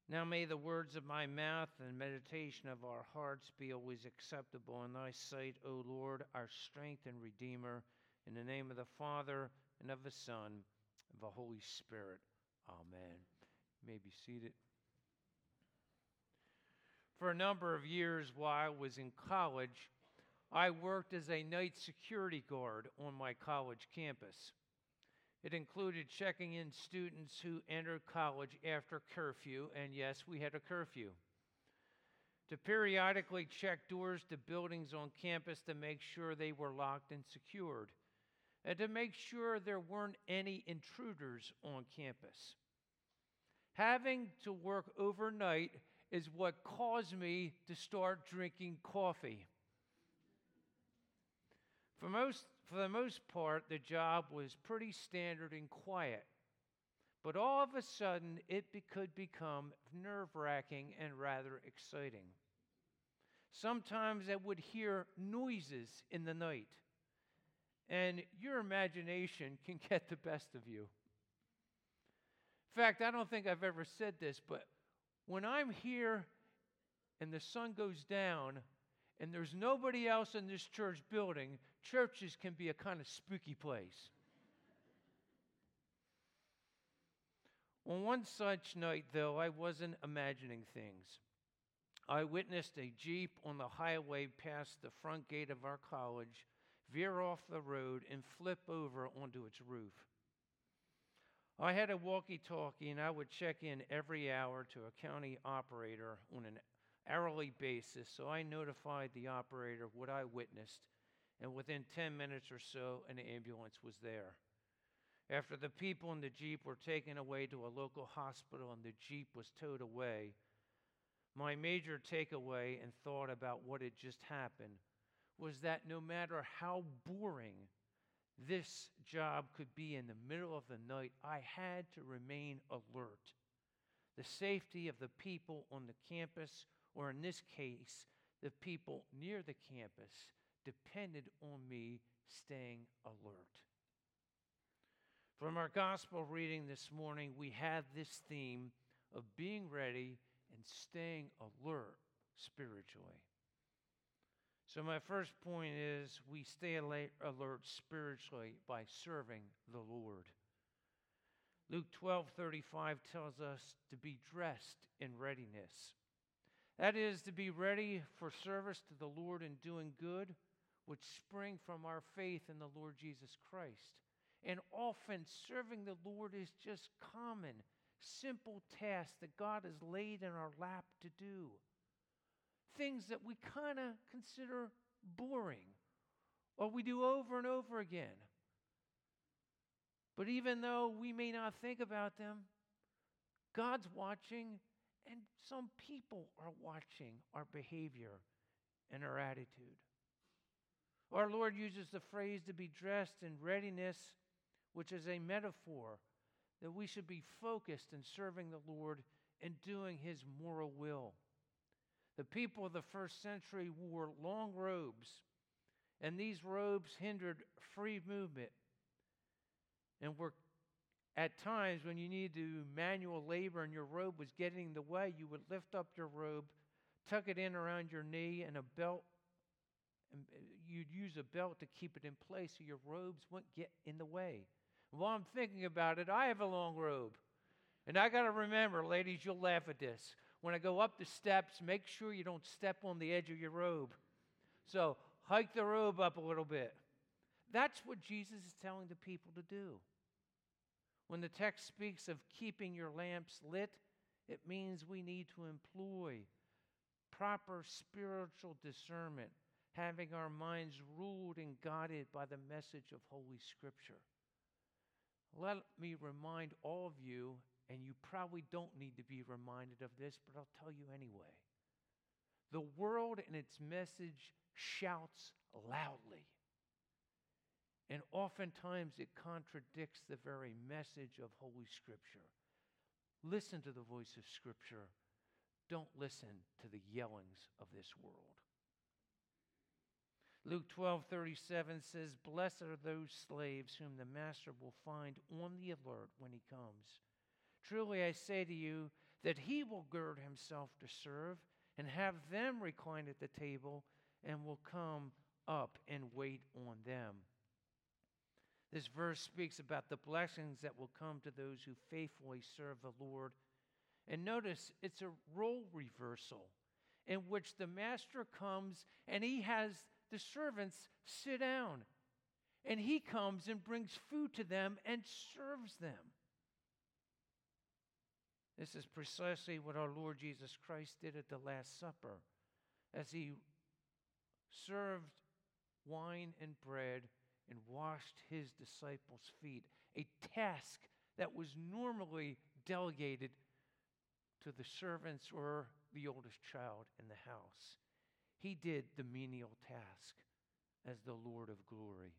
Now may the words of my mouth and meditation of our hearts be always acceptable in thy sight, O Lord, our strength and Redeemer, in the name of the Father, and of the Son, and of the Holy Spirit. Amen. You may be seated. For a number of years while I was in college, I worked as a night security guard on my college campus. It included checking in students who entered college after curfew, and yes, we had a curfew. To periodically check doors to buildings on campus to make sure they were locked and secured, and to make sure there weren't any intruders on campus. Having to work overnight is what caused me to start drinking coffee. For the most part, the job was pretty standard and quiet. But all of a sudden, it could become nerve-wracking and rather exciting. Sometimes I would hear noises in the night, and your imagination can get the best of you. In fact, I don't think I've ever said this, but when I'm here and the sun goes down, and there's nobody else in this church building, churches can be a kind of spooky place. On one such night, though, I wasn't imagining things. I witnessed a Jeep on the highway past the front gate of our college veer off the road and flip over onto its roof. I had a walkie-talkie, and I would check in every hour to a county operator on an hourly basis, so I notified the operator of what I witnessed, and within 10 minutes or so, an ambulance was there. After the people in the Jeep were taken away to a local hospital and the Jeep was towed away, my major takeaway and thought about what had just happened was that no matter how boring this job could be in the middle of the night, I had to remain alert. The safety of the people on the campus, or in this case, the people near the campus, depended on me staying alert. From our gospel reading this morning, we have this theme of being ready and staying alert spiritually. So my first point is we stay alert spiritually by serving the Lord. Luke 12:35 tells us to be dressed in readiness. That is, to be ready for service to the Lord and doing good, which spring from our faith in the Lord Jesus Christ. And often serving the Lord is just common, simple tasks that God has laid in our lap to do. Things that we kind of consider boring, or we do over and over again. But even though we may not think about them, God's watching, and some people are watching our behavior and our attitude. Our Lord uses the phrase to be dressed in readiness, which is a metaphor that we should be focused in serving the Lord and doing His moral will. The people of the first century wore long robes, and these robes hindered free movement and were at times when you needed to do manual labor and your robe was getting in the way, you would lift up your robe, tuck it in around your knee, and a belt, and you'd use a belt to keep it in place so your robes wouldn't get in the way. While I'm thinking about it, I have a long robe. And I got to remember, ladies, you'll laugh at this. When I go up the steps, make sure you don't step on the edge of your robe. So hike the robe up a little bit. That's what Jesus is telling the people to do. When the text speaks of keeping your lamps lit, it means we need to employ proper spiritual discernment, having our minds ruled and guided by the message of Holy Scripture. Let me remind all of you, and you probably don't need to be reminded of this, but I'll tell you anyway. The world and its message shouts loudly. And oftentimes it contradicts the very message of Holy Scripture. Listen to the voice of Scripture. Don't listen to the yellings of this world. Luke 12:37 says, "Blessed are those slaves whom the master will find on the alert when he comes. Truly I say to you, that he will gird himself to serve and have them recline at the table and will come up and wait on them. This verse speaks about the blessings that will come to those who faithfully serve the Lord. And notice it's a role reversal in which the master comes and he has the servants sit down. And he comes and brings food to them and serves them. This is precisely what our Lord Jesus Christ did at the Last Supper as he served wine and bread and washed his disciples' feet, a task that was normally delegated to the servants or the oldest child in the house. He did the menial task as the Lord of glory.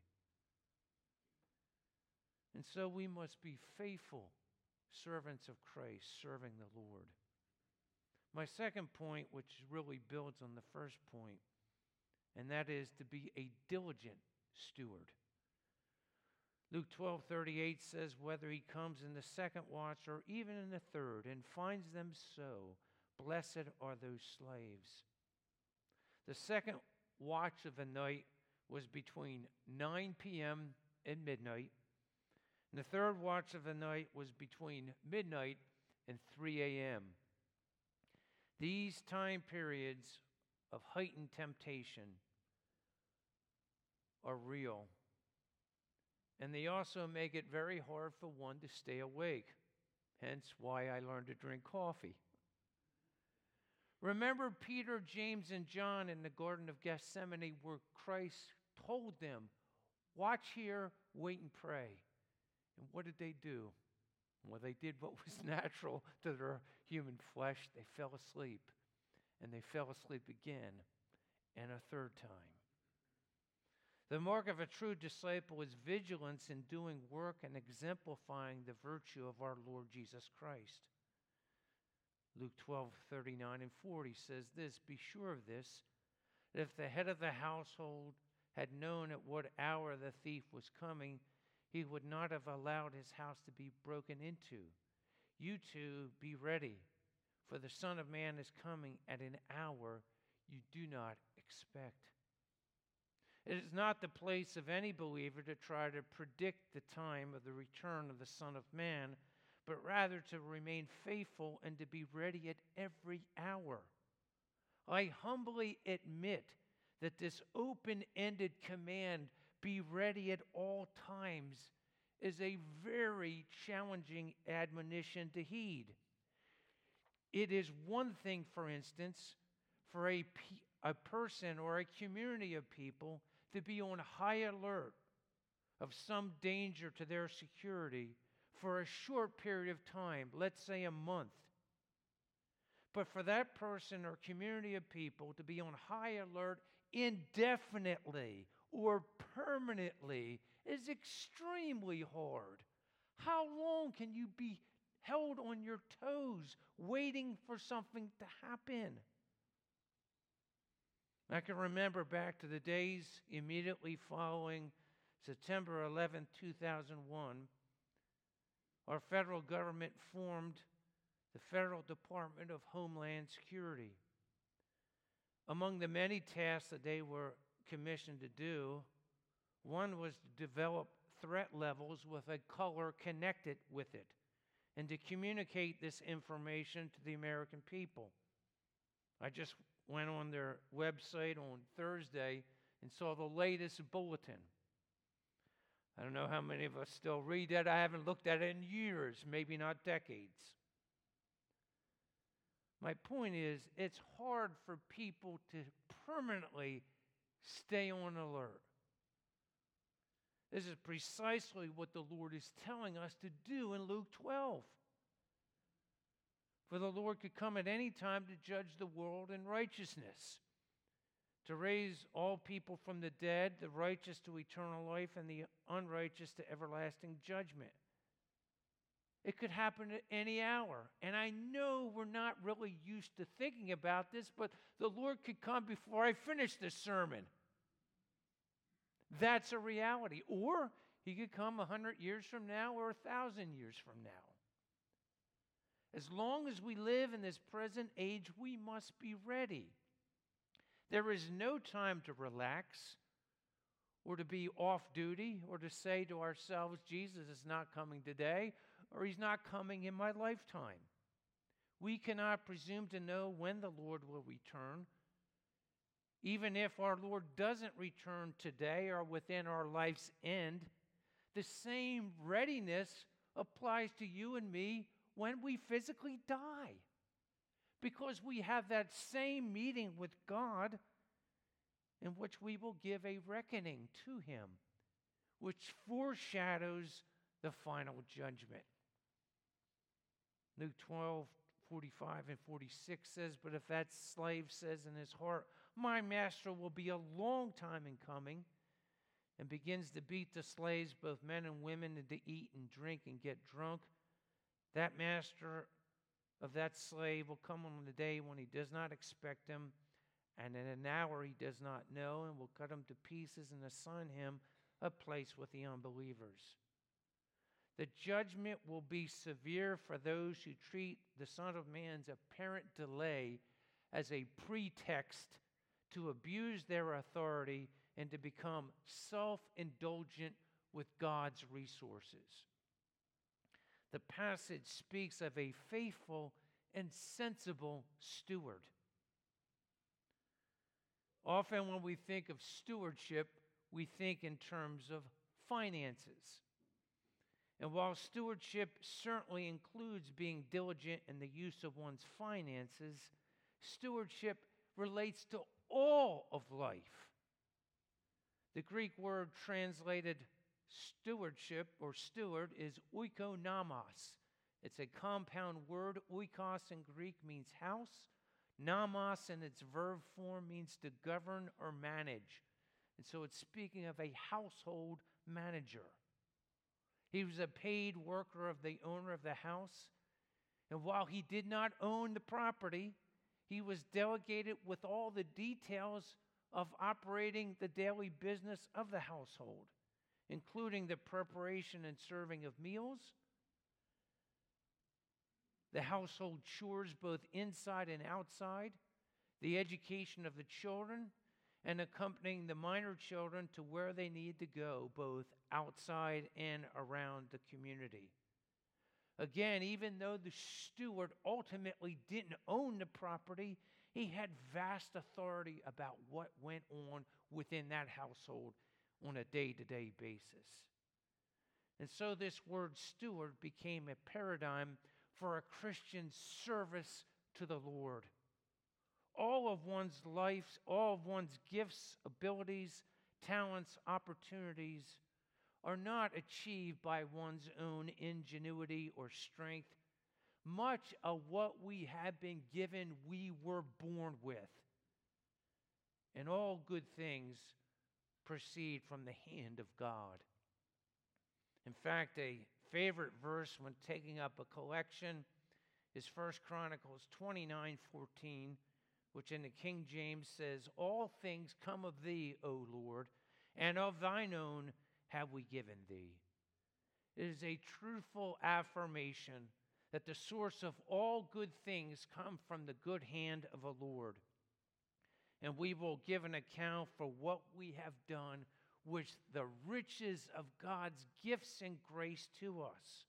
And so we must be faithful servants of Christ, serving the Lord. My second point, which really builds on the first point, and that is to be a diligent steward. Luke 12:38 says, whether he comes in the second watch or even in the third and finds them so, blessed are those slaves. The second watch of the night was between 9 p.m. and midnight. And the third watch of the night was between midnight and 3 a.m. These time periods of heightened temptation are real. And they also make it very hard for one to stay awake. Hence why I learned to drink coffee. Remember Peter, James, and John in the Garden of Gethsemane where Christ told them, watch here, wait and pray. And what did they do? Well, they did what was natural to their human flesh. They fell asleep. And they fell asleep again and a third time. The mark of a true disciple is vigilance in doing work and exemplifying the virtue of our Lord Jesus Christ. Luke 12:39 and 40 says this, be sure of this, that if the head of the household had known at what hour the thief was coming, he would not have allowed his house to be broken into. You too be ready, for the Son of Man is coming at an hour you do not expect. It is not the place of any believer to try to predict the time of the return of the Son of Man, but rather to remain faithful and to be ready at every hour. I humbly admit that this open-ended command, be ready at all times, is a very challenging admonition to heed. It is one thing, for instance, for a person or a community of people to be on high alert of some danger to their security for a short period of time, let's say a month. But for that person or community of people to be on high alert indefinitely or permanently is extremely hard. How long can you be held on your toes waiting for something to happen? I can remember back to the days immediately following September 11, 2001, our federal government formed the Federal Department of Homeland Security. Among the many tasks that they were commissioned to do, one was to develop threat levels with a color connected with it and to communicate this information to the American people. I just went on their website on Thursday and saw the latest bulletin. I don't know how many of us still read that. I haven't looked at it in years, maybe not decades. My point is, it's hard for people to permanently stay on alert. This is precisely what the Lord is telling us to do in Luke 12. For the Lord could come at any time to judge the world in righteousness, to raise all people from the dead, the righteous to eternal life, and the unrighteous to everlasting judgment. It could happen at any hour. And I know we're not really used to thinking about this, but the Lord could come before I finish this sermon. That's a reality. Or he could come 100 years from now or 1,000 years from now. As long as we live in this present age, we must be ready. There is no time to relax or to be off duty or to say to ourselves, Jesus is not coming today or he's not coming in my lifetime. We cannot presume to know when the Lord will return. Even if our Lord doesn't return today or within our life's end, the same readiness applies to you and me when we physically die. Because we have that same meeting with God in which we will give a reckoning to him, which foreshadows the final judgment. Luke 12:45 and 46 says, "But if that slave says in his heart, 'My master will be a long time in coming,' and begins to beat the slaves, both men and women, and to eat and drink and get drunk, that master of that slave will come on the day when he does not expect him, and in an hour he does not know, and will cut him to pieces and assign him a place with the unbelievers. The judgment will be severe for those who treat the Son of Man's apparent delay as a pretext to abuse their authority and to become self-indulgent with God's resources." The passage speaks of a faithful and sensible steward. Often when we think of stewardship, we think in terms of finances. And while stewardship certainly includes being diligent in the use of one's finances, stewardship relates to all of life. The Greek word translated stewardship or steward is oikonomos. It's a compound word. Oikos in Greek means house. Nomos in its verb form means to govern or manage. And so it's speaking of a household manager. He was a paid worker of the owner of the house. And while he did not own the property, he was delegated with all the details of operating the daily business of the household, including the preparation and serving of meals, the household chores both inside and outside, the education of the children, and accompanying the minor children to where they need to go, both outside and around the community. Again, even though the steward ultimately didn't own the property, he had vast authority about what went on within that household on a day-to-day basis. And so this word steward became a paradigm for a Christian service to the Lord. All of one's life, all of one's gifts, abilities, talents, opportunities are not achieved by one's own ingenuity or strength. Much of what we have been given, we were born with. And all good things proceed from the hand of God. In fact, a favorite verse when taking up a collection is 1 Chronicles 29:14, which in the King James says, "All things come of thee, O Lord, and of thine own have we given thee." It is a truthful affirmation that the source of all good things come from the good hand of the Lord. And we will give an account for what we have done with the riches of God's gifts and grace to us.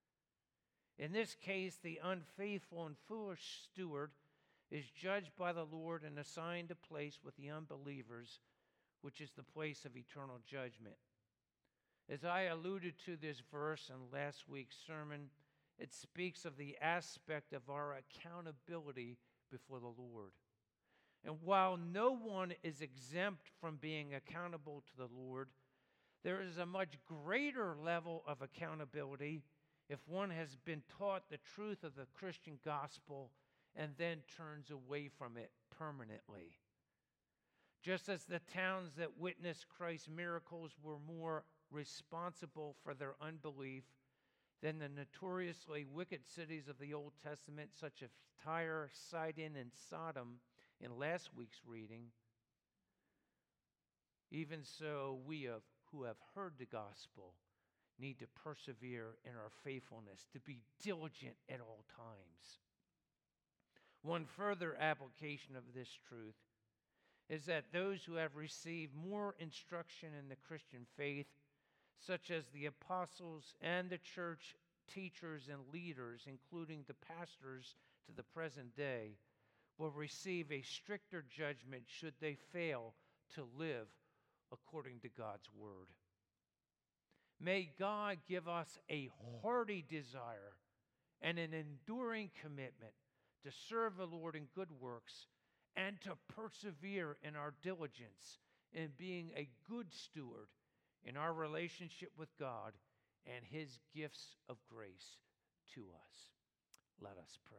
In this case, the unfaithful and foolish steward is judged by the Lord and assigned a place with the unbelievers, which is the place of eternal judgment. As I alluded to this verse in last week's sermon, it speaks of the aspect of our accountability before the Lord. And while no one is exempt from being accountable to the Lord, there is a much greater level of accountability if one has been taught the truth of the Christian gospel and then turns away from it permanently. Just as the towns that witnessed Christ's miracles were more responsible for their unbelief than the notoriously wicked cities of the Old Testament, such as Tyre, Sidon, and Sodom, in last week's reading, even so we who have heard the gospel need to persevere in our faithfulness, to be diligent at all times. One further application of this truth is that those who have received more instruction in the Christian faith, such as the apostles and the church teachers and leaders, including the pastors to the present day, will receive a stricter judgment should they fail to live according to God's word. May God give us a hearty desire and an enduring commitment to serve the Lord in good works and to persevere in our diligence in being a good steward in our relationship with God and his gifts of grace to us. Let us pray.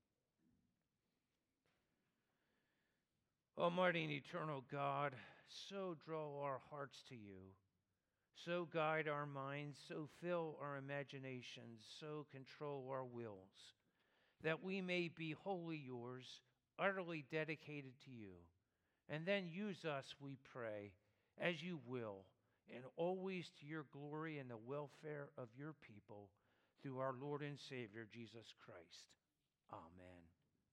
Almighty and eternal God, so draw our hearts to you, so guide our minds, so fill our imaginations, so control our wills, that we may be wholly yours, utterly dedicated to you. And then use us, we pray, as you will, and always to your glory and the welfare of your people, through our Lord and Savior, Jesus Christ. Amen.